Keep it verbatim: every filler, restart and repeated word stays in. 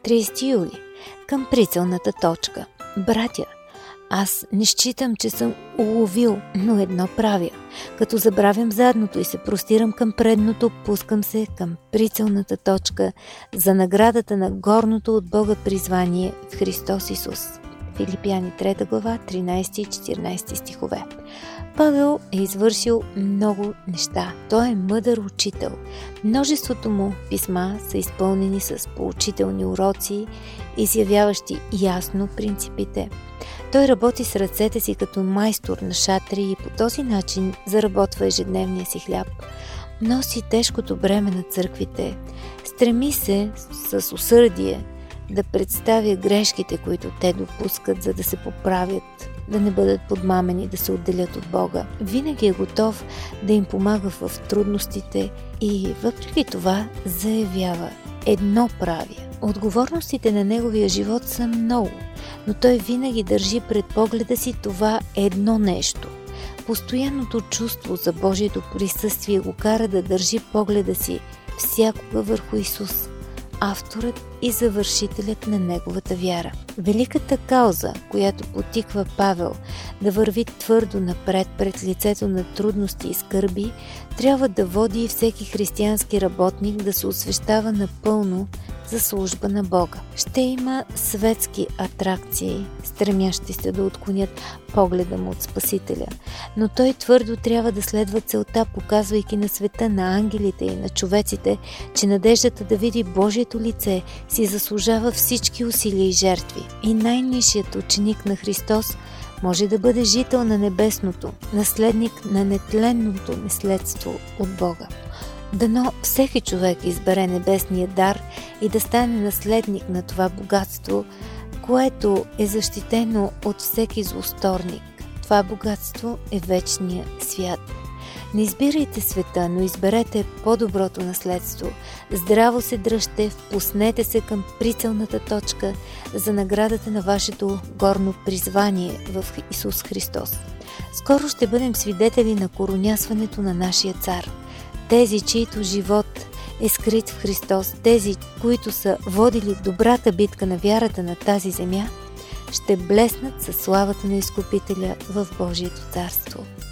тридесети юли. Към прицелната точка. Братя, аз не считам, че съм уловил, но едно правя. Като забравям задното и се простирам към предното, пускам се към прицелната точка за наградата на горното от Бога призвание в Христос Исус. Филипяни трета глава, тринадесети и четиринадесети стихове. Павел е извършил много неща. Той е мъдър учител. Множеството му писма са изпълнени с поучителни уроци, изявяващи ясно принципите. Той работи с ръцете си като майстор на шатри и по този начин заработва ежедневния си хляб. Носи тежкото бреме на църквите. Стреми се с усърдие да представя грешките, които те допускат, за да се поправят, да не бъдат подмамени, да се отделят от Бога. Винаги е готов да им помага в трудностите и въпреки това заявява: едно правя. Отговорностите на неговия живот са много, но той винаги държи пред погледа си това едно нещо. Постоянното чувство за Божието присъствие го кара да държи погледа си всякога върху Исус, авторът и завършителят на неговата вяра. Великата кауза, която потиква Павел да върви твърдо напред пред лицето на трудности и скърби, трябва да води и всеки християнски работник да се освещава напълно за служба на Бога. Ще има светски атракции, стремящи се да отклонят погледа му от Спасителя, но той твърдо трябва да следва целта, показвайки на света, на ангелите и на човеците, че надеждата да види Божието лице си заслужава всички усилия и жертви. И най-нисшият ученик на Христос може да бъде жител на небесното, наследник на нетленното наследство от Бога. Дано всеки човек избере небесния дар и да стане наследник на това богатство, което е защитено от всеки злосторник. Това богатство е вечния свят. Не избирайте света, но изберете по-доброто наследство. Здраво се дръжте, впуснете се към прицелната точка за наградата на вашето горно призвание в Исус Христос. Скоро ще бъдем свидетели на коронясването на нашия цар. Тези, чието живот е скрит в Христос, тези, които са водили добрата битка на вярата на тази земя, ще блеснат със славата на Изкупителя в Божието царство.